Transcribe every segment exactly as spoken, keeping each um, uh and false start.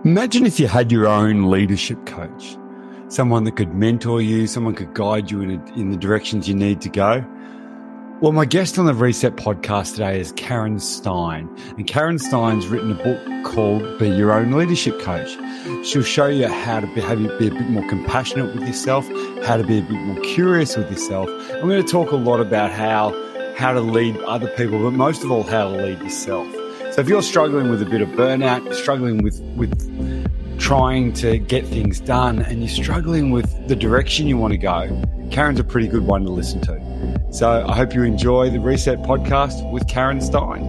Imagine if you had your own leadership coach, someone that could mentor you, someone could guide you in, a, in the directions you need to go. Well, my guest on the Reset podcast today is Karen Stein. And Karen Stein's written a book called Be Your Own Leadership Coach. She'll show you how to be, how to be a bit more compassionate with yourself, how to be a bit more curious with yourself. I'm going to talk a lot about how, how to lead other people, but most of all, how to lead yourself. So if you're struggling with a bit of burnout, you're struggling with, with trying to get things done, and you're struggling with the direction you want to go, Karen's a pretty good one to listen to. So I hope you enjoy the Reset podcast with Karen Stein.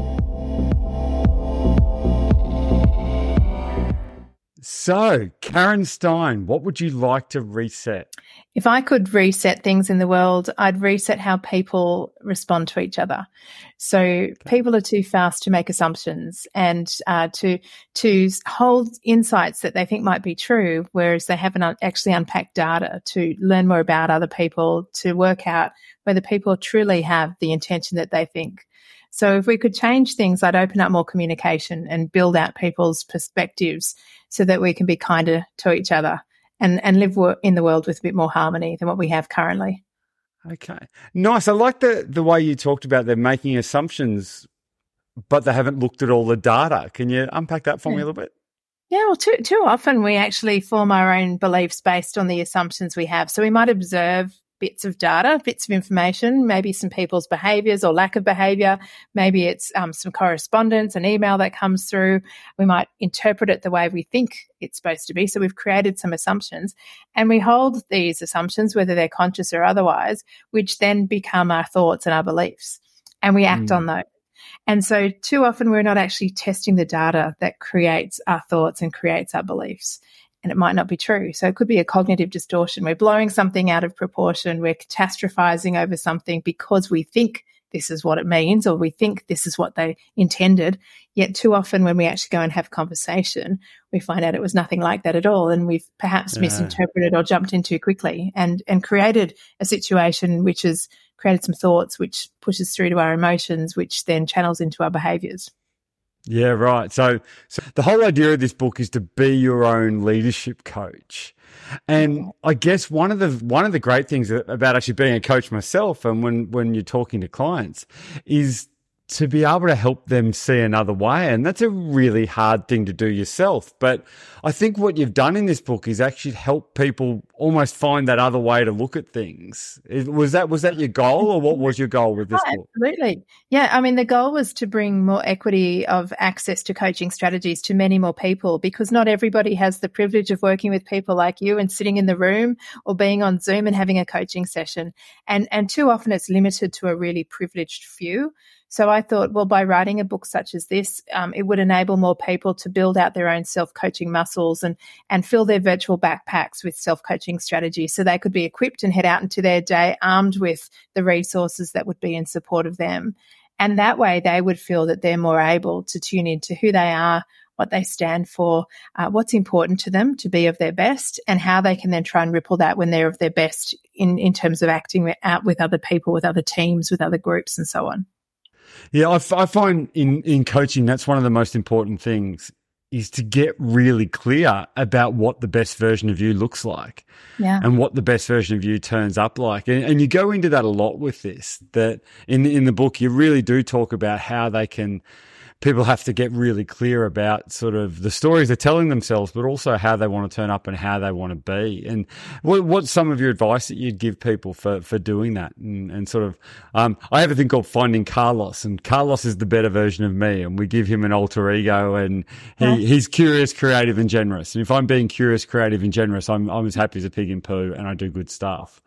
So, Karen Stein, what would you like to reset? If I could reset things in the world, I'd reset how people respond to each other. So okay. People are too fast to make assumptions and uh, to to hold insights that they think might be true, whereas they haven't un- actually unpacked data to learn more about other people, to work out whether people truly have the intention that they think. So if we could change things, I'd open up more communication and build out people's perspectives so that we can be kinder to each other and, and live in the world with a bit more harmony than what we have currently. Okay. Nice. I like the, the way you talked about them making assumptions, but they haven't looked at all the data. Can you unpack that for yeah. me a little bit? Yeah, well, too, too often we actually form our own beliefs based on the assumptions we have. So we might observe bits of data, bits of information, maybe some people's behaviours or lack of behaviour. Maybe it's um, some correspondence, an email that comes through. We might interpret it the way we think it's supposed to be. So we've created some assumptions, and we hold these assumptions, whether they're conscious or otherwise, which then become our thoughts and our beliefs, and we act mm. on those. And so too often we're not actually testing the data that creates our thoughts and creates our beliefs. And it might not be true. So it could be a cognitive distortion. We're blowing something out of proportion. We're catastrophizing over something because we think this is what it means, or we think this is what they intended. Yet too often when we actually go and have a conversation, we find out it was nothing like that at all. And we've perhaps yeah. misinterpreted or jumped in too quickly and, and created a situation which has created some thoughts, which pushes through to our emotions, which then channels into our behaviors. Yeah, right. So, so the whole idea of this book is to be your own leadership coach. And I guess one of the one of the great things about actually being a coach myself, and when, when you're talking to clients, is to be able to help them see another way. And that's a really hard thing to do yourself. But I think what you've done in this book is actually help people almost find that other way to look at things. Was that, was that your goal, or what was your goal with this oh, book? Absolutely. Yeah. I mean, the goal was to bring more equity of access to coaching strategies to many more people, because not everybody has the privilege of working with people like you and sitting in the room or being on Zoom and having a coaching session. And, and too often it's limited to a really privileged few. So I thought, well, by writing a book such as this, um, it would enable more people to build out their own self-coaching muscles and, and fill their virtual backpacks with self-coaching strategies, so they could be equipped and head out into their day armed with the resources that would be in support of them. And that way they would feel that they're more able to tune into who they are, what they stand for, uh, what's important to them to be of their best, and how they can then try and ripple that when they're of their best in, in terms of acting out with other people, with other teams, with other groups and so on. Yeah, I, f- I find in, in coaching, that's one of the most important things, is to get really clear about what the best version of you looks like, yeah, and what the best version of you turns up like. And, and you go into that a lot with this, that in the, in the book, you really do talk about how they can, people have to get really clear about sort of the stories they're telling themselves, but also how they want to turn up and how they want to be. And what, what's some of your advice that you'd give people for, for doing that? And, and sort of, um, I have a thing called Finding Carlos, and Carlos is the better version of me, and we give him an alter ego, and he, yeah. he's curious, creative and generous. And if I'm being curious, creative and generous, I'm, I'm as happy as a pig in poo, and I do good stuff.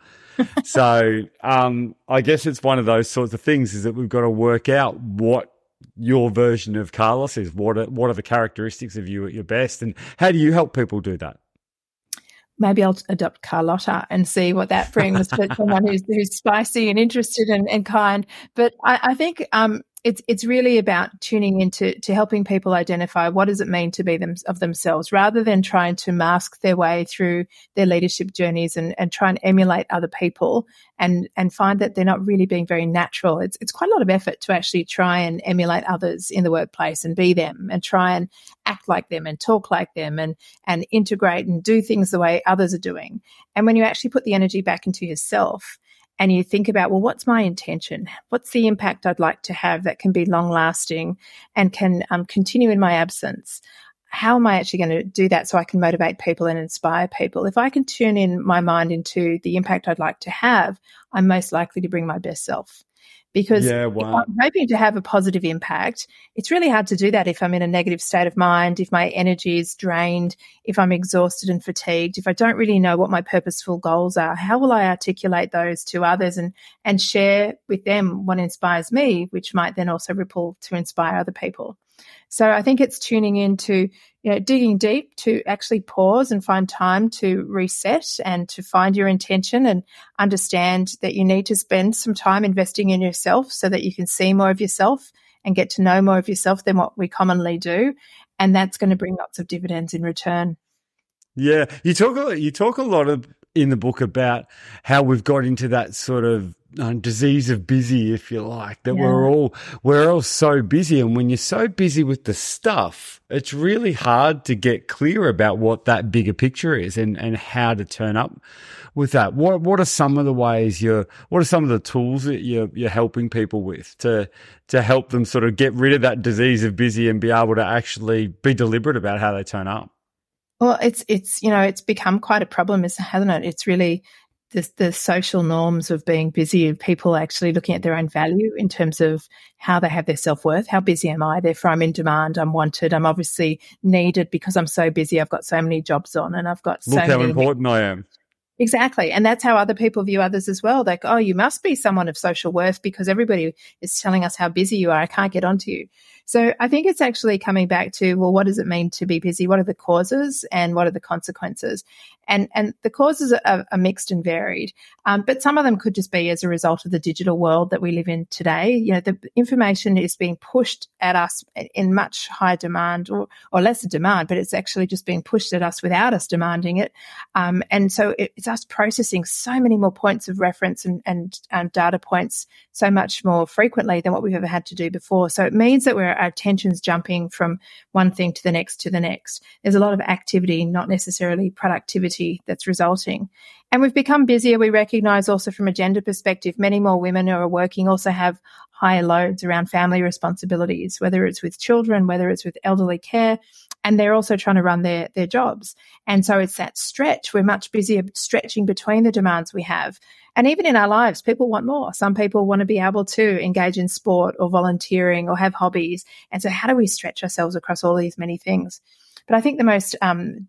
So, um, I guess it's one of those sorts of things, is that we've got to work out what your version of Carlos is. What are, what are the characteristics of you at your best, and how do you help people do that? Maybe I'll adopt Carlotta and see what that brings to someone who's, who's spicy and interested and, and kind. But I, I think um, it's it's really about tuning into to helping people identify what does it mean to be them of themselves, rather than trying to mask their way through their leadership journeys and, and try and emulate other people and and find that they're not really being very natural. It's it's quite a lot of effort to actually try and emulate others in the workplace and be them and try and act like them and talk like them and and integrate and do things the way others are doing. And when you actually put the energy back into yourself, and you think about, well, what's my intention? What's the impact I'd like to have that can be long lasting and can um, continue in my absence? How am I actually going to do that so I can motivate people and inspire people? If I can tune in my mind into the impact I'd like to have, I'm most likely to bring my best self. Because yeah, wow. if I'm hoping to have a positive impact, it's really hard to do that if I'm in a negative state of mind, if my energy is drained, if I'm exhausted and fatigued, if I don't really know what my purposeful goals are. How will I articulate those to others and, and share with them what inspires me, which might then also ripple to inspire other people? So I think it's tuning into, you know, digging deep to actually pause and find time to reset and to find your intention and understand that you need to spend some time investing in yourself so that you can see more of yourself and get to know more of yourself than what we commonly do. And that's going to bring lots of dividends in return. Yeah. You talk a, you talk a lot of, in the book about how we've got into that sort of uh, disease of busy, if you like, that yeah. we're all we're all so busy. And when you're so busy with the stuff, it's really hard to get clear about what that bigger picture is and, and how to turn up with that. What what are some of the ways you're what are some of the tools that you're you're helping people with to to help them sort of get rid of that disease of busy and be able to actually be deliberate about how they turn up? Well, it's, it's, you know, it's become quite a problem, hasn't it? It's really the, the social norms of being busy, of people actually looking at their own value in terms of how they have their self-worth. How busy am I? Therefore, I'm in demand. I'm wanted. I'm obviously needed because I'm so busy. I've got so many jobs on and I've got so Look many. how important I am. Exactly. And that's how other people view others as well. Like, oh, you must be someone of social worth because everybody is telling us how busy you are. I can't get onto you. So I think it's actually coming back to, well, what does it mean to be busy? What are the causes and what are the consequences? And and the causes are, are mixed and varied, um, but some of them could just be as a result of the digital world that we live in today. You know, the information is being pushed at us in much higher demand or, or lesser demand, but it's actually just being pushed at us without us demanding it. Um, and so it, it's us processing so many more points of reference and, and um, data points so much more frequently than what we've ever had to do before. So it means that we're, our attention's jumping from one thing to the next to the next. There's a lot of activity, not necessarily productivity, that's resulting. And we've become busier. We recognise also from a gender perspective, many more women who are working also have higher loads around family responsibilities, whether it's with children, whether it's with elderly care, and they're also trying to run their, their jobs. And so it's that stretch. We're much busier stretching between the demands we have. And even in our lives, people want more. Some people want to be able to engage in sport or volunteering or have hobbies. And so how do we stretch ourselves across all these many things? But I think the most um,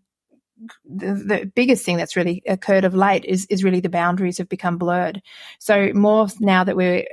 The, the biggest thing that's really occurred of late is, is really the boundaries have become blurred. So more now that we're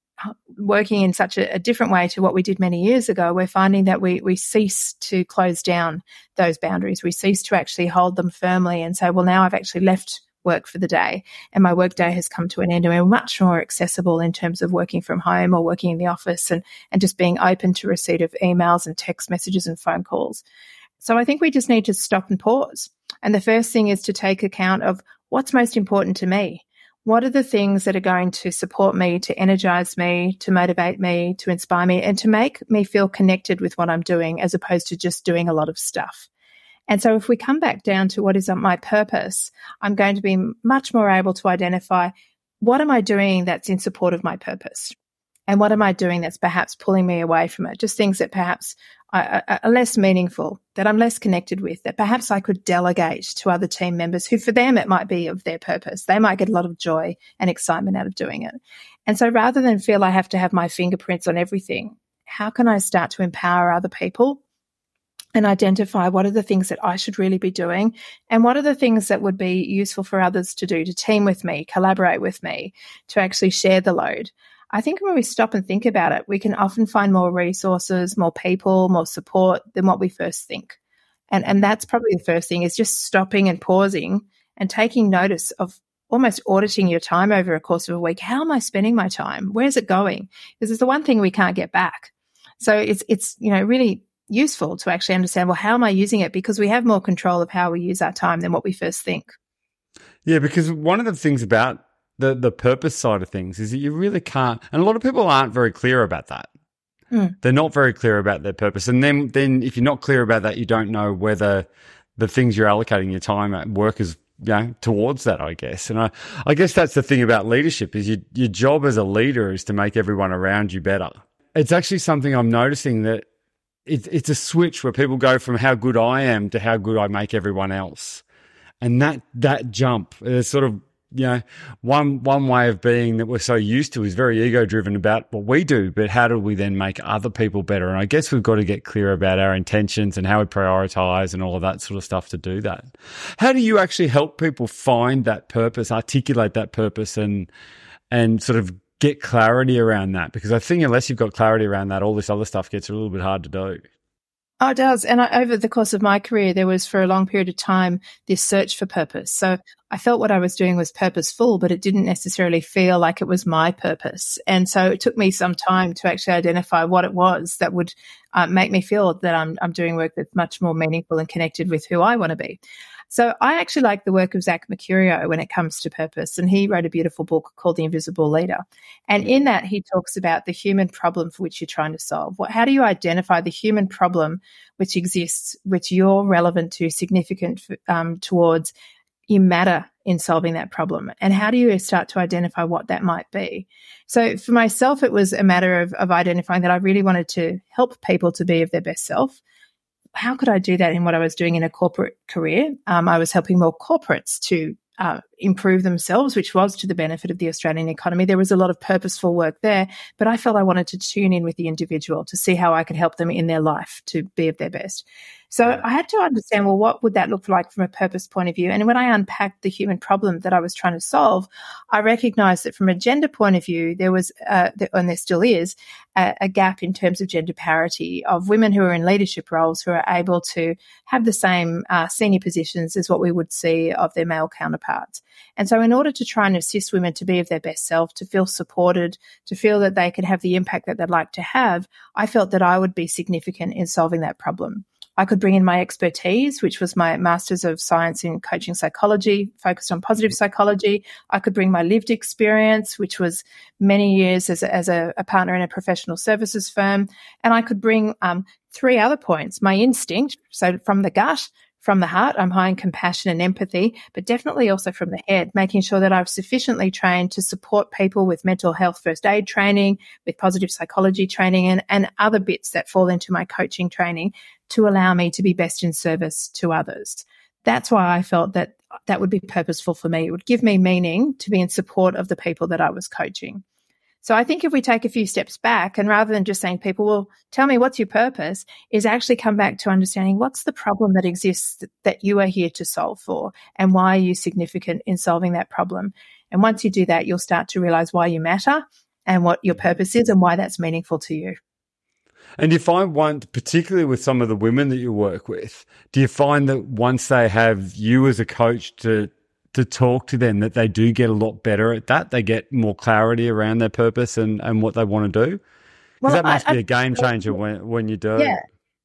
working in such a, a different way to what we did many years ago, we're finding that we, we cease to close down those boundaries. We cease to actually hold them firmly and say, well, now I've actually left work for the day and my work day has come to an end, and we're much more accessible in terms of working from home or working in the office and, and just being open to receipt of emails and text messages and phone calls. So I think we just need to stop and pause. And the first thing is to take account of what's most important to me. What are the things that are going to support me, to energize me, to motivate me, to inspire me, and to make me feel connected with what I'm doing as opposed to just doing a lot of stuff. And so if we come back down to what is my purpose, I'm going to be much more able to identify what am I doing that's in support of my purpose. And what am I doing that's perhaps pulling me away from it? Just things that perhaps are, are less meaningful, that I'm less connected with, that perhaps I could delegate to other team members who for them it might be of their purpose. They might get a lot of joy and excitement out of doing it. And so rather than feel I have to have my fingerprints on everything, how can I start to empower other people and identify what are the things that I should really be doing and what are the things that would be useful for others to do, to team with me, collaborate with me, to actually share the load. I think when we stop and think about it, we can often find more resources, more people, more support than what we first think. And and that's probably the first thing, is just stopping and pausing and taking notice of almost auditing your time over a course of a week. How am I spending my time? Where's it going? Because it's the one thing we can't get back. So it's, it's, you know, really useful to actually understand, well, how am I using it? Because we have more control of how we use our time than what we first think. Yeah, because one of the things about the, the purpose side of things is that you really can't, and a lot of people aren't very clear about that. Mm. They're not very clear about their purpose. And then, then if you're not clear about that, you don't know whether the things you're allocating your time at work is, you know, towards that, I guess. And I, I guess that's the thing about leadership is you, your job as a leader is to make everyone around you better. It's actually something I'm noticing that it, it's a switch where people go from how good I am to how good I make everyone else. And that, that jump is sort of, you know, one, one way of being that we're so used to is very ego driven about what we do, but how do we then make other people better? And I guess we've got to get clear about our intentions and how we prioritize and all of that sort of stuff to do that. How do you actually help people find that purpose, articulate that purpose and, and sort of get clarity around that? Because I think unless you've got clarity around that, all this other stuff gets a little bit hard to do. Oh, it does. And I, over the course of my career, there was for a long period of time this search for purpose. So I felt what I was doing was purposeful, but it didn't necessarily feel like it was my purpose. And so it took me some time to actually identify what it was that would uh, make me feel that I'm, I'm doing work that's much more meaningful and connected with who I want to be. So I actually like the work of Zach Mercurio when it comes to purpose, and he wrote a beautiful book called The Invisible Leader. And in that, he talks about the human problem for which you're trying to solve. What, how do you identify the human problem which exists, which you're relevant to, significant um, towards, you matter in solving that problem? And how do you start to identify what that might be? So for myself, it was a matter of, of identifying that I really wanted to help people to be of their best self. How could I do that in what I was doing in a corporate career? Um, I was helping more corporates to uh, improve themselves, which was to the benefit of the Australian economy. There was a lot of purposeful work there, but I felt I wanted to tune in with the individual to see how I could help them in their life to be of their best. So I had to understand, well, what would that look like from a purpose point of view? And when I unpacked the human problem that I was trying to solve, I recognized that from a gender point of view, there was, uh, and there still is, a, a gap in terms of gender parity of women who are in leadership roles who are able to have the same uh, senior positions as what we would see of their male counterparts. And so in order to try and assist women to be of their best self, to feel supported, to feel that they could have the impact that they'd like to have, I felt that I would be significant in solving that problem. I could bring in my expertise, which was my Masters of Science in Coaching Psychology, focused on positive psychology. I could bring my lived experience, which was many years as a, as a, a partner in a professional services firm. And I could bring um, three other points: my instinct, so from the gut, from the heart, I'm high in compassion and empathy, but definitely also from the head, making sure that I was sufficiently trained to support people with mental health first aid training, with positive psychology training, and, and other bits that fall into my coaching training to allow me to be best in service to others. That's why I felt that that would be purposeful for me. It would give me meaning to be in support of the people that I was coaching. So I think if we take a few steps back, and rather than just saying to people, well, tell me what's your purpose, is actually come back to understanding what's the problem that exists that you are here to solve for, and why are you significant in solving that problem. And once you do that, you'll start to realize why you matter and what your purpose is and why that's meaningful to you. And do you find one, particularly with some of the women that you work with, do you find that once they have you as a coach to to talk to them, that they do get a lot better at that? They get more clarity around their purpose and, and what they want to do? Because well, that must I, be a game changer when, when you do. Yeah,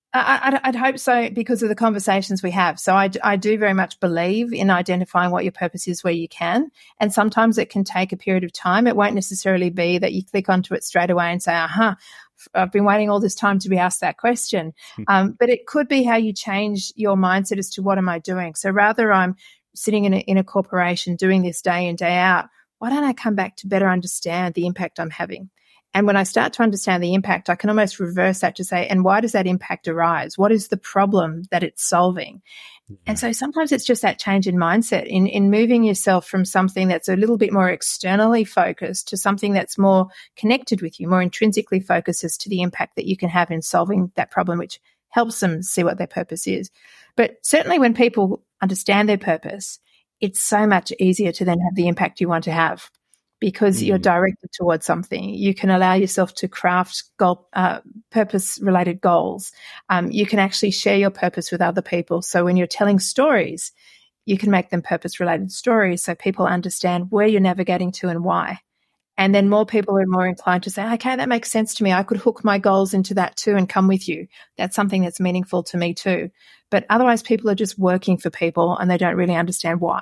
I, I'd hope so, because of the conversations we have. So I, I do very much believe in identifying what your purpose is where you can. And sometimes it can take a period of time. It won't necessarily be that you click onto it straight away and say, aha, I've been waiting all this time to be asked that question. um, but it could be how you change your mindset as to what am I doing. So rather I'm sitting in a, in a corporation doing this day in, day out, why don't I come back to better understand the impact I'm having? And when I start to understand the impact, I can almost reverse that to say, and why does that impact arise? What is the problem that it's solving? Mm-hmm. And so sometimes it's just that change in mindset, in, in moving yourself from something that's a little bit more externally focused to something that's more connected with you, more intrinsically focused as to the impact that you can have in solving that problem, which helps them see what their purpose is. But certainly when people understand their purpose, it's so much easier to then have the impact you want to have, because mm. you're directed towards something. You can allow yourself to craft goal, uh, purpose-related goals. Um, you can actually share your purpose with other people. So when you're telling stories, you can make them purpose-related stories so people understand where you're navigating to and why. And then more people are more inclined to say, okay, that makes sense to me. I could hook my goals into that too and come with you. That's something that's meaningful to me too. But otherwise, people are just working for people and they don't really understand why.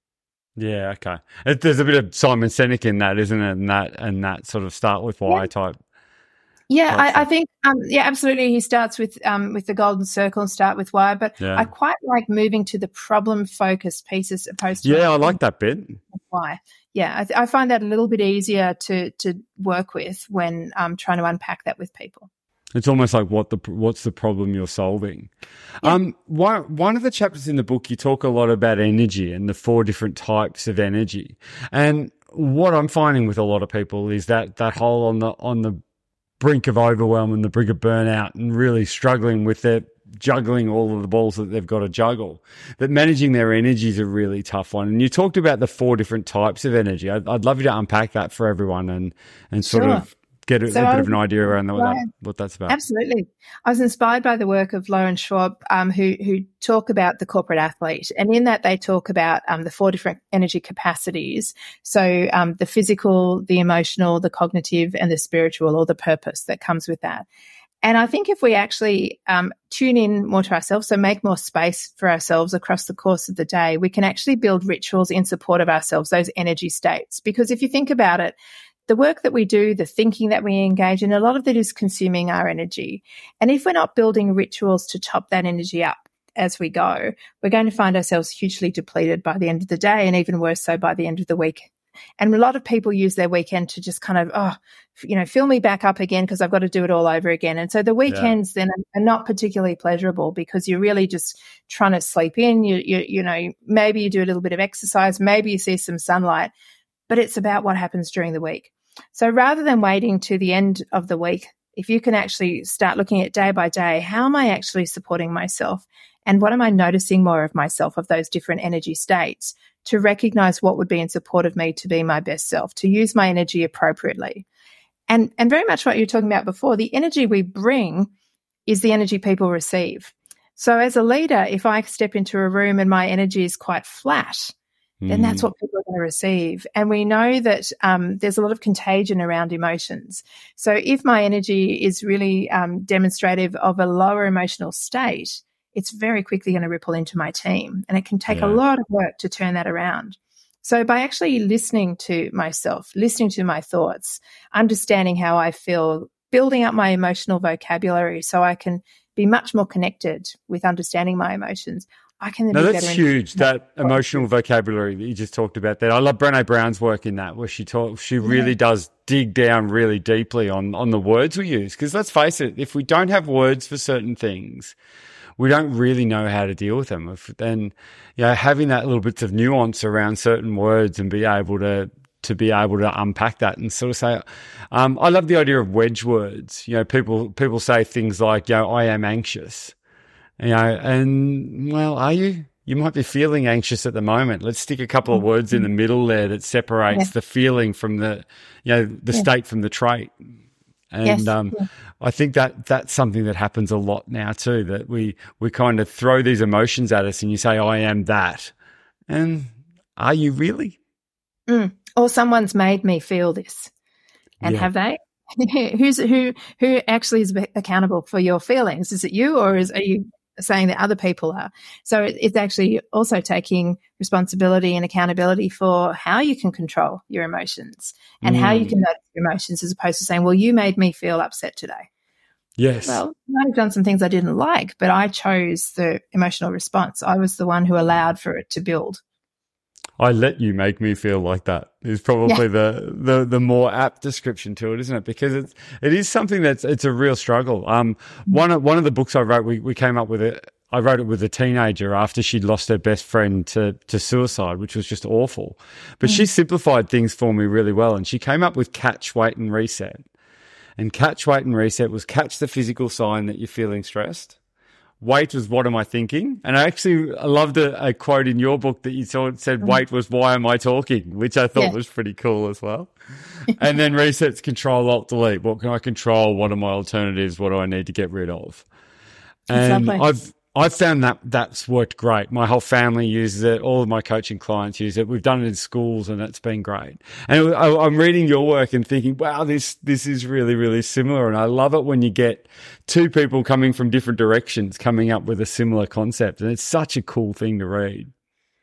Yeah, okay. It, there's a bit of Simon Sinek in that, isn't it? And that and that sort of start with why yeah. type. Yeah, I, I think, um, yeah, absolutely. He starts with um, with the golden circle and start with why, but yeah. I quite like moving to the problem-focused pieces opposed to... Yeah, I like that bit. Why. Yeah, I, th- I find that a little bit easier to to work with when I'm trying to unpack that with people. It's almost like what the what's the problem you're solving. Yeah. Um, one one of the chapters in the book, you talk a lot about energy and the four different types of energy. And what I'm finding with a lot of people is that that whole on the on the brink of overwhelm and the brink of burnout and really struggling with their juggling all of the balls that they've got to juggle, that managing their energy is a really tough one. And you talked about the four different types of energy. I'd, I'd love you to unpack that for everyone and, and sort sure. of get a, so a bit was, of an idea around what, right. that, what that's about. Absolutely. I was inspired by the work of Lauren Schwab, um, who, who talk about the corporate athlete. And in that, they talk about um, the four different energy capacities. So um, the physical, the emotional, the cognitive, and the spiritual, or the purpose that comes with that. And I think if we actually um, tune in more to ourselves, so make more space for ourselves across the course of the day, we can actually build rituals in support of ourselves, those energy states. Because if you think about it, the work that we do, the thinking that we engage in, a lot of that is consuming our energy. And if we're not building rituals to top that energy up as we go, we're going to find ourselves hugely depleted by the end of the day, and even worse so by the end of the week. And a lot of people use their weekend to just kind of, oh, you know, fill me back up again because I've got to do it all over again. And so the weekends yeah. then are not particularly pleasurable because you're really just trying to sleep in. You, you, you know, maybe you do a little bit of exercise, maybe you see some sunlight, but it's about what happens during the week. So rather than waiting to the end of the week, if you can actually start looking at day by day, how am I actually supporting myself? And what am I noticing more of myself, of those different energy states, to recognize what would be in support of me to be my best self, to use my energy appropriately. And, and very much what you were talking about before, the energy we bring is the energy people receive. So as a leader, if I step into a room and my energy is quite flat, mm. then that's what people are going to receive. And we know that um, there's a lot of contagion around emotions. So if my energy is really um, demonstrative of a lower emotional state, it's very quickly going to ripple into my team, and it can take yeah. a lot of work to turn that around. So by actually listening to myself, listening to my thoughts, understanding how I feel, building up my emotional vocabulary so I can be much more connected with understanding my emotions, I can then no, be that's better huge, in- that emotional vocabulary that you just talked about there. I love Brené Brown's work in that, where she talks, she really yeah. does dig down really deeply on, on the words we use. Because let's face it, if we don't have words for certain things, we don't really know how to deal with them. If, then, you know, having that little bits of nuance around certain words and be able to to be able to unpack that and sort of say, um, I love the idea of wedge words. You know, people people say things like, you know, I am anxious. You know, and well, are you? You might be feeling anxious at the moment. Let's stick a couple of words in the middle there that separates yeah. the feeling from the, you know, the yeah. state from the trait. And yes. um, yeah. I think that that's something that happens a lot now too, that we, we kind of throw these emotions at us and you say, I am that. And are you really? Mm. Or someone's made me feel this. And yeah. have they? Who's who who actually is accountable for your feelings? Is it you, or is are you saying that other people are? So it's actually also taking responsibility and accountability for how you can control your emotions and mm. how you can notice your emotions, as opposed to saying, well, you made me feel upset today. Yes. Well, I might have done some things I didn't like, but I chose the emotional response. I was the one who allowed for it to build. I let you make me feel like that is probably yeah. the, the, the more apt description to it, isn't it? Because it's, it is something that's, it's a real struggle. Um, one of, one of the books I wrote, we, we came up with it. I wrote it with a teenager after she'd lost her best friend to, to suicide, which was just awful. But mm. she simplified things for me really well. And she came up with catch, wait and reset. And catch, wait and reset was catch the physical sign that you're feeling stressed. Wait was, what am I thinking? And I actually I loved a, a quote in your book that you saw, said, wait was, why am I talking? Which I thought yeah. was pretty cool as well. And then reset's control, alt, delete. What can I control? What are my alternatives? What do I need to get rid of? And I've, I've found that that's worked great. My whole family uses it. All of my coaching clients use it. We've done it in schools, and it's been great. And I, I'm reading your work and thinking, wow, this this is really, really similar. And I love it when you get two people coming from different directions coming up with a similar concept. And it's such a cool thing to read.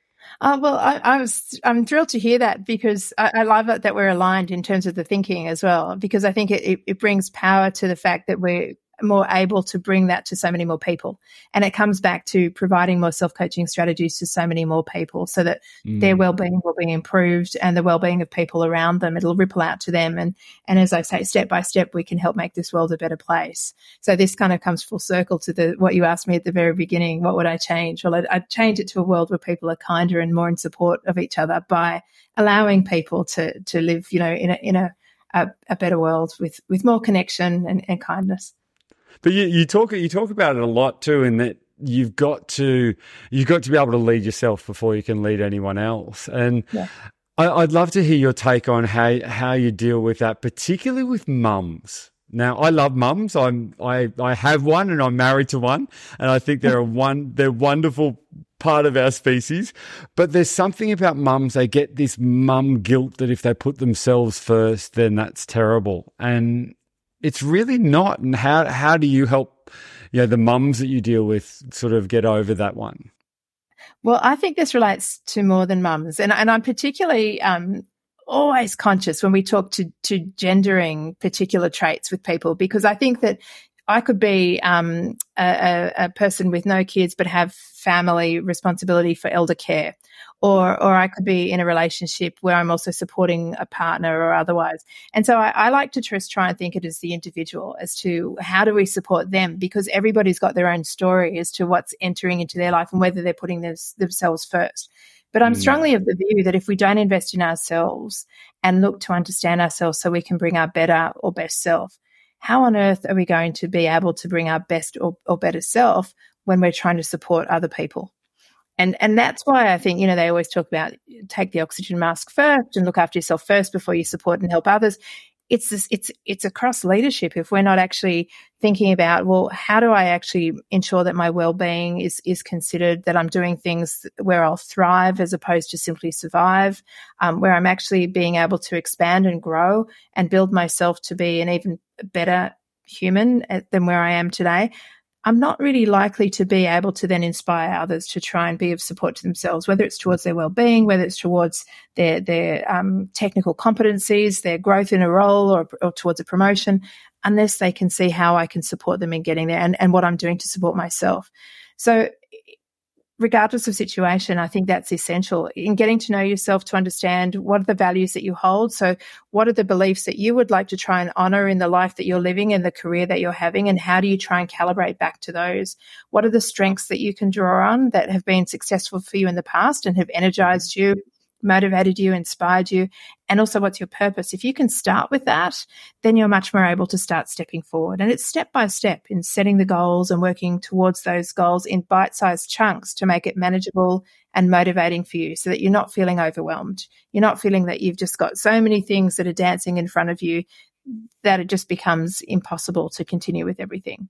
Uh, well, I, I was, I'm thrilled to hear that, because I, I love it that we're aligned in terms of the thinking as well, because I think it, it, it brings power to the fact that we're more able to bring that to so many more people. And it comes back to providing more self-coaching strategies to so many more people, so that mm. their well-being will be improved, and the well-being of people around them, it'll ripple out to them. And, and as I say, step by step, we can help make this world a better place. So this kind of comes full circle to the, what you asked me at the very beginning, what would I change? Well, I'd, I'd change it to a world where people are kinder and more in support of each other, by allowing people to, to live, you know, in a, in a, a, a better world with, with more connection and, and kindness. But you, you talk you talk about it a lot too, in that you've got to you've got to be able to lead yourself before you can lead anyone else. And yeah. I, I'd love to hear your take on how how you deal with that, particularly with mums. Now, I love mums. I'm I I have one, and I'm married to one, and I think they're a one they're wonderful part of our species. But there's something about mums, they get this mum guilt that if they put themselves first, then that's terrible. And it's really not. And how how do you help, you know, the mums that you deal with sort of get over that one? Well, I think this relates to more than mums, and and I'm particularly um, always conscious when we talk to to gendering particular traits with people, because I think that I could be um, a, a person with no kids but have family responsibility for elder care, or or I could be in a relationship where I'm also supporting a partner or otherwise. And so I, I like to just try and think it as the individual, as to how do we support them, because everybody's got their own story as to what's entering into their life and whether they're putting this, themselves first. But I'm strongly of the view that if we don't invest in ourselves and look to understand ourselves so we can bring our better or best self, how on earth are we going to be able to bring our best or, or better self when we're trying to support other people? And and that's why I think, you know, they always talk about take the oxygen mask first and look after yourself first before you support and help others. It's this, it's it's across leadership. If we're not actually thinking about, well, how do I actually ensure that my well-being is is considered, that I'm doing things where I'll thrive as opposed to simply survive, um, where I'm actually being able to expand and grow and build myself to be an even better human than where I am today, I'm not really likely to be able to then inspire others to try and be of support to themselves, whether it's towards their well-being, whether it's towards their their um, technical competencies, their growth in a role, or, or towards a promotion, unless they can see how I can support them in getting there, and, and what I'm doing to support myself. So regardless of situation, I think that's essential in getting to know yourself, to understand what are the values that you hold. So what are the beliefs that you would like to try and honor in the life that you're living and the career that you're having, and how do you try and calibrate back to those? What are the strengths that you can draw on that have been successful for you in the past and have energized you, motivated you, inspired you? And also, what's your purpose? If you can start with that, then you're much more able to start stepping forward. And it's step by step in setting the goals and working towards those goals in bite-sized chunks to make it manageable and motivating for you, so that you're not feeling overwhelmed. You're not feeling that you've just got so many things that are dancing in front of you that it just becomes impossible to continue with everything.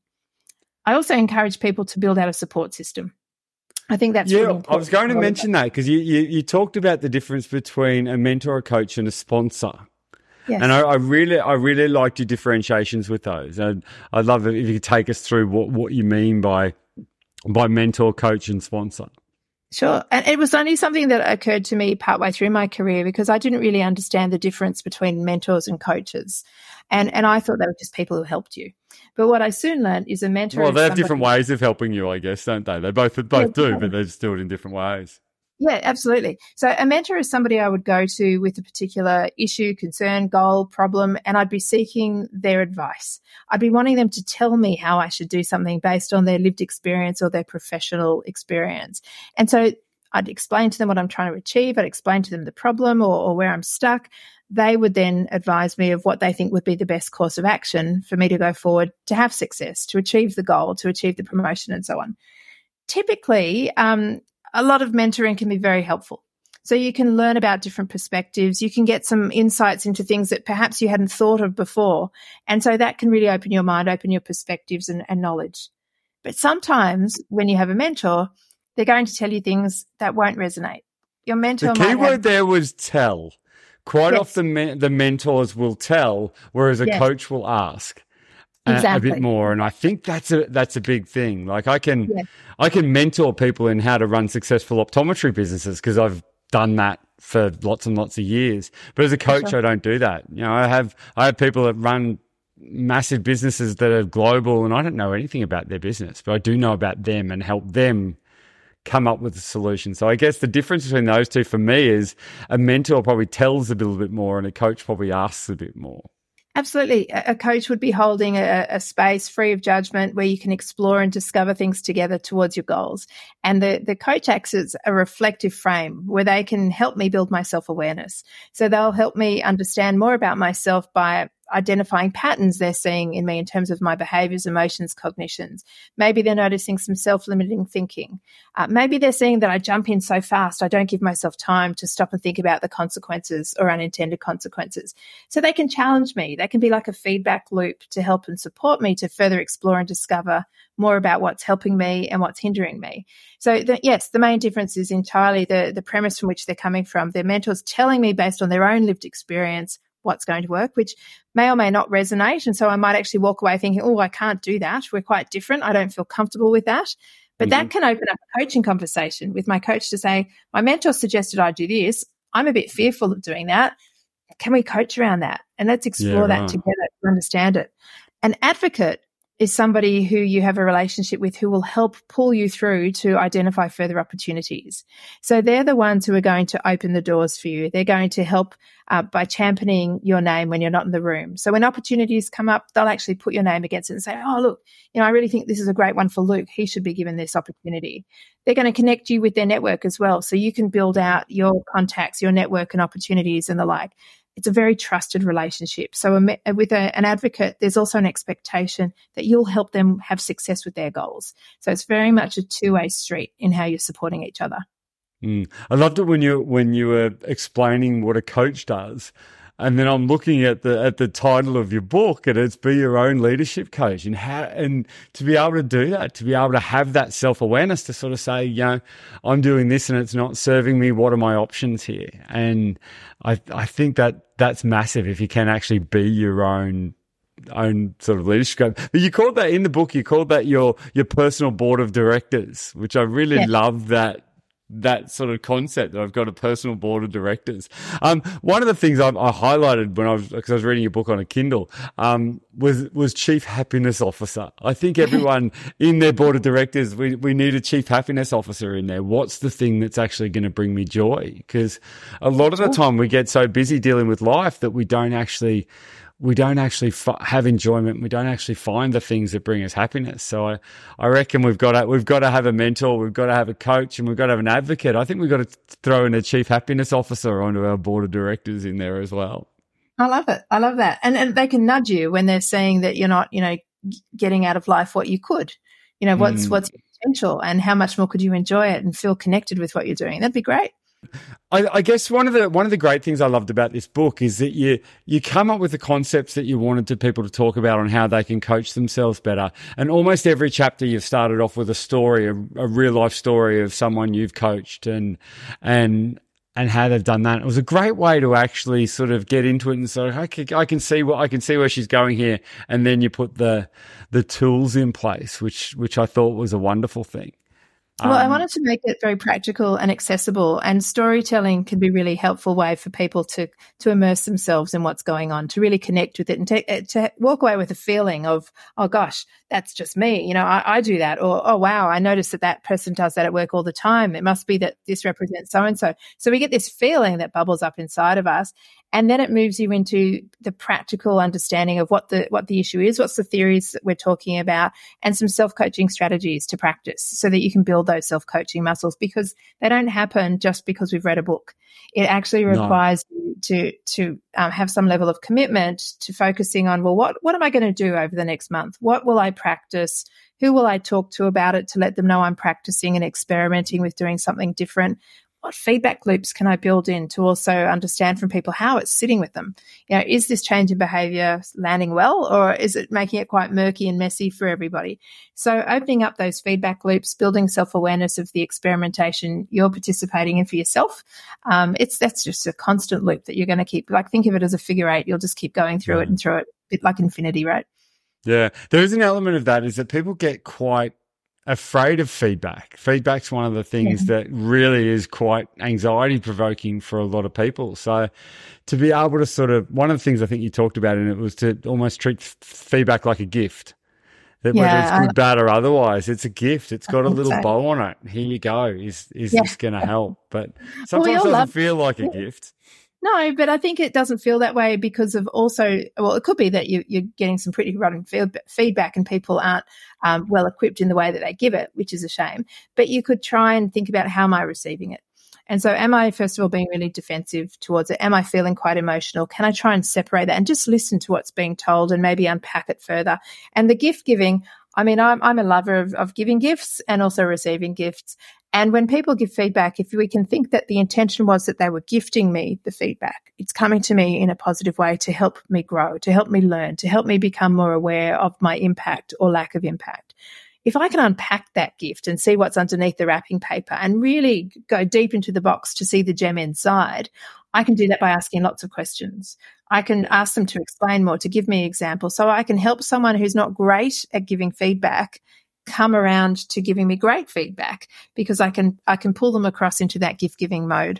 I also encourage people to build out a support system. I think that's yeah. really important. I was going to mention that because you, you you talked about the difference between a mentor, a coach, and a sponsor. Yes. And I, I really I really liked your differentiations with those. And I'd love it if you could take us through what, what you mean by by mentor, coach, and sponsor. Sure. And it was only something that occurred to me partway through my career, because I didn't really understand the difference between mentors and coaches. And and I thought they were just people who helped you. But what I soon learned is a mentor. Well, they have somebody- different ways of helping you, I guess, don't they? They both both do, but they just do it in different ways. Yeah, absolutely. So a mentor is somebody I would go to with a particular issue, concern, goal, problem, and I'd be seeking their advice. I'd be wanting them to tell me how I should do something based on their lived experience or their professional experience. And so I'd explain to them what I'm trying to achieve. I'd explain to them the problem or, or where I'm stuck. They would then advise me of what they think would be the best course of action for me to go forward to have success, to achieve the goal, to achieve the promotion, and so on. Typically, um, a lot of mentoring can be very helpful. So you can learn about different perspectives. You can get some insights into things that perhaps you hadn't thought of before. And so that can really open your mind, open your perspectives and, and knowledge. But sometimes when you have a mentor, they're going to tell you things that won't resonate. Your mentor The key might word have, there was tell. Quite yes, often me- the mentors will tell, whereas a yes, coach will ask a, a bit exactly. more. And I think that's a that's a big thing. Like I can Yes. I can mentor people in how to run successful optometry businesses because I've done that for lots and lots of years. But as a coach, Sure. I don't do that. You know, I have I have people that run massive businesses that are global, and I don't know anything about their business, but I do know about them and help them come up with a solution. So I guess the difference between those two for me is a mentor probably tells a little bit more and a coach probably asks a bit more. Absolutely. A a coach would be holding a, a space free of judgment where you can explore and discover things together towards your goals. And the, the coach acts as a reflective frame where they can help me build my self-awareness. So they'll help me understand more about myself by identifying patterns they're seeing in me in terms of my behaviors, emotions, cognitions. Maybe they're noticing some self-limiting thinking. Uh, maybe they're seeing that I jump in so fast, I don't give myself time to stop and think about the consequences or unintended consequences. So they can challenge me. They can be like a feedback loop to help and support me to further explore and discover more about what's helping me and what's hindering me. So the, yes, the main difference is entirely the, the premise from which they're coming from. Their mentors telling me based on their own lived experience what's going to work, which may or may not resonate. And so I might actually walk away thinking, oh, I can't do that. We're quite different. I don't feel comfortable with that. But mm-hmm. that can open up a coaching conversation with my coach to say, my mentor suggested I do this. I'm a bit fearful of doing that. Can we coach around that? And let's explore yeah, that right. together to understand it. An advocate is somebody who you have a relationship with who will help pull you through to identify further opportunities. So they're the ones who are going to open the doors for you. They're going to help uh, by championing your name when you're not in the room. So when opportunities come up, they'll actually put your name against it and say, oh, look, you know, I really think this is a great one for Luke. He should be given this opportunity. They're going to connect you with their network as well. So you can build out your contacts, your network and opportunities and the like. It's a very trusted relationship. So a, with a, an advocate, there's also an expectation that you'll help them have success with their goals. So it's very much a two-way street in how you're supporting each other. Mm. I loved it when you when you were explaining what a coach does. And then I'm looking at the at the title of your book, and it's Be Your Own Leadership Coach. And how and to be able to do that, to be able to have that self-awareness to sort of say, you know, I'm doing this and it's not serving me. What are my options here? And I I think that that's massive if you can actually be your own own sort of leadership coach. But you called that in the book, you called that your your personal board of directors, which I really Yeah. love that. that sort of concept that I've got a personal board of directors. Um, one of the things I, I highlighted when I was, because I was reading your book on a Kindle, um, was, was chief happiness officer. I think everyone in their board of directors, we, we need a chief happiness officer in there. What's the thing that's actually going to bring me joy? Because a lot of the time we get so busy dealing with life that we don't actually, we don't actually f- have enjoyment. We don't actually find the things that bring us happiness. So I, I reckon we've got to, we've got to have a mentor, we've got to have a coach, and we've got to have an advocate. I think we've got to throw in a chief happiness officer onto our board of directors in there as well. I love it. I love that. And, and they can nudge you when they're saying that you're not, you know, getting out of life what you could. You know, what's, mm. what's your potential and how much more could you enjoy it and feel connected with what you're doing? That'd be great. I, I guess one of the one of the great things I loved about this book is that you you come up with the concepts that you wanted to people to talk about on how they can coach themselves better. And almost every chapter you've started off with a story, a, a real life story of someone you've coached and and and how they've done that. It was a great way to actually sort of get into it and sort of, I can, I can see what I can see where she's going here, and then you put the the tools in place, which which I thought was a wonderful thing. Well, I wanted to make it very practical and accessible, and storytelling can be a really helpful way for people to to immerse themselves in what's going on, to really connect with it and to, to walk away with a feeling of, oh gosh, that's just me. You know, I, I do that. Or, oh wow, I noticed that that person does that at work all the time. It must be that this represents so-and-so. So we get this feeling that bubbles up inside of us. And then it moves you into the practical understanding of what the what the issue is, what's the theories that we're talking about, and some self-coaching strategies to practice so that you can build those self-coaching muscles, because they don't happen just because we've read a book. It actually requires no. you to to um, have some level of commitment to focusing on, well, what what am I going to do over the next month? What will I practice? Who will I talk to about it to let them know I'm practicing and experimenting with doing something different? what feedback loops can I build in to also understand from people how it's sitting with them? You know, is this change in behavior landing well, or is it making it quite murky and messy for everybody? So opening up those feedback loops, building self-awareness of the experimentation you're participating in for yourself. Um, it's, that's just a constant loop that you're going to keep, like, think of it as a figure eight. You'll just keep going through yeah. it and through it, a bit like infinity, right? Yeah. There is an element of that, is that people get quite afraid of feedback. Feedback's one of the things yeah. that really is quite anxiety provoking for a lot of people. So to be able to sort of, one of the things I think you talked about in it was to almost treat f- feedback like a gift. That yeah, whether it's good, I, bad or otherwise, it's a gift. It's got a little so. bow on it. Here you go. Is is yeah. this going to help? But sometimes well, it doesn't love- feel like a gift. No, but I think it doesn't feel that way because of also, well, it could be that you, you're getting some pretty rotten feedback and people aren't um, well equipped in the way that they give it, which is a shame. But you could try and think about, how am I receiving it? And so am I, first of all, being really defensive towards it? Am I feeling quite emotional? Can I try and separate that and just listen to what's being told and maybe unpack it further? And the gift giving, I mean, I'm, I'm a lover of, of giving gifts and also receiving gifts. And when people give feedback, if we can think that the intention was that they were gifting me the feedback, it's coming to me in a positive way to help me grow, to help me learn, to help me become more aware of my impact or lack of impact. If I can unpack that gift and see what's underneath the wrapping paper and really go deep into the box to see the gem inside, I can do that by asking lots of questions. I can ask them to explain more, to give me examples, so I can help someone who's not great at giving feedback come around to giving me great feedback, because I can I can pull them across into that gift giving mode.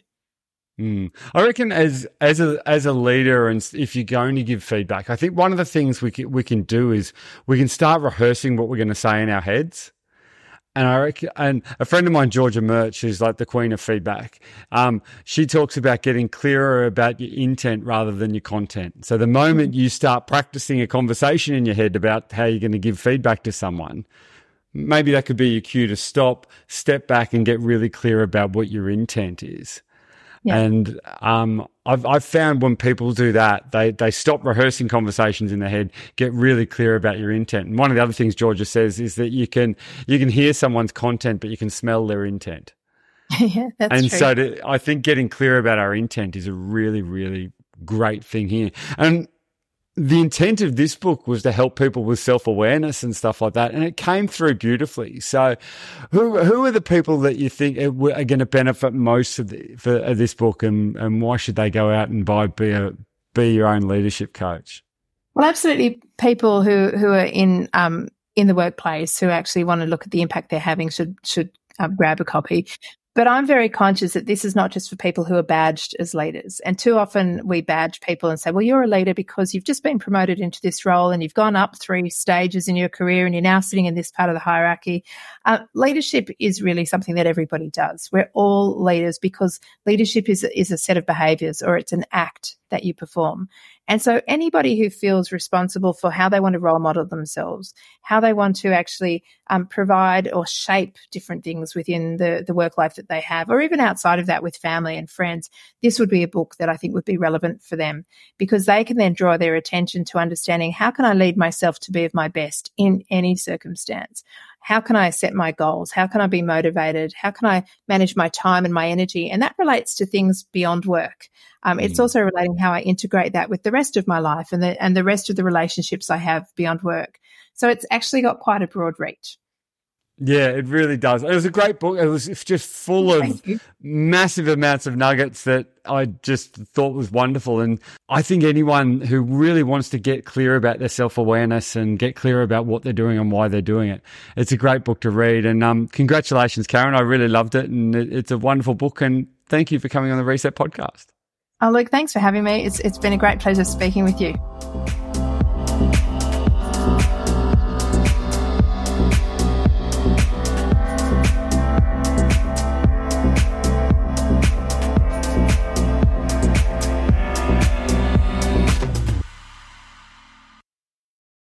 Mm. I reckon as as a as a leader, and if you're going to give feedback, I think one of the things we can, we can do is we can start rehearsing what we're going to say in our heads. And I reckon, and a friend of mine, Georgia Murch, who's like the queen of feedback, um, she talks about getting clearer about your intent rather than your content. So the moment you start practicing a conversation in your head about how you're going to give feedback to someone, maybe that could be your cue to stop, step back, and get really clear about what your intent is. Yeah. And um, I've I've found when people do that, they they stop rehearsing conversations in their head, get really clear about your intent. And one of the other things Georgia says is that you can you can hear someone's content, but you can smell their intent. Yeah, that's and true. so to, I think getting clear about our intent is a really, really great thing here. And the intent of this book was to help people with self-awareness and stuff like that, and it came through beautifully. So who who are the people that you think are going to benefit most of, the, for, of this book, and, and why should they go out and buy Be, a, be Your Own Leadership Coach? Well, absolutely. People who, who are in um in the workplace who actually want to look at the impact they're having should should um, grab a copy. But I'm very conscious that this is not just for people who are badged as leaders. And too often we badge people and say, well, you're a leader because you've just been promoted into this role and you've gone up three stages in your career and you're now sitting in this part of the hierarchy. Uh, leadership is really something that everybody does. We're all leaders because leadership is, is a set of behaviours, or it's an act that you perform. And so anybody who feels responsible for how they want to role model themselves, how they want to actually um, provide or shape different things within the, the work life that they have, or even outside of that with family and friends, this would be a book that I think would be relevant for them, because they can then draw their attention to understanding, how can I lead myself to be of my best in any circumstance? How can I set my goals? How can I be motivated? How can I manage my time and my energy? And that relates to things beyond work. Um, mm. It's also relating how I integrate that with the rest of my life and the, and the rest of the relationships I have beyond work. So it's actually got quite a broad reach. Yeah, it really does. It was a great book. It was just full of massive amounts of nuggets that I just thought was wonderful. And I think anyone who really wants to get clear about their self-awareness and get clear about what they're doing and why they're doing it, it's a great book to read. And um, congratulations, Karen. I really loved it. And it, it's a wonderful book. And thank you for coming on the Reset podcast. Oh, Luke, thanks for having me. It's It's been a great pleasure speaking with you.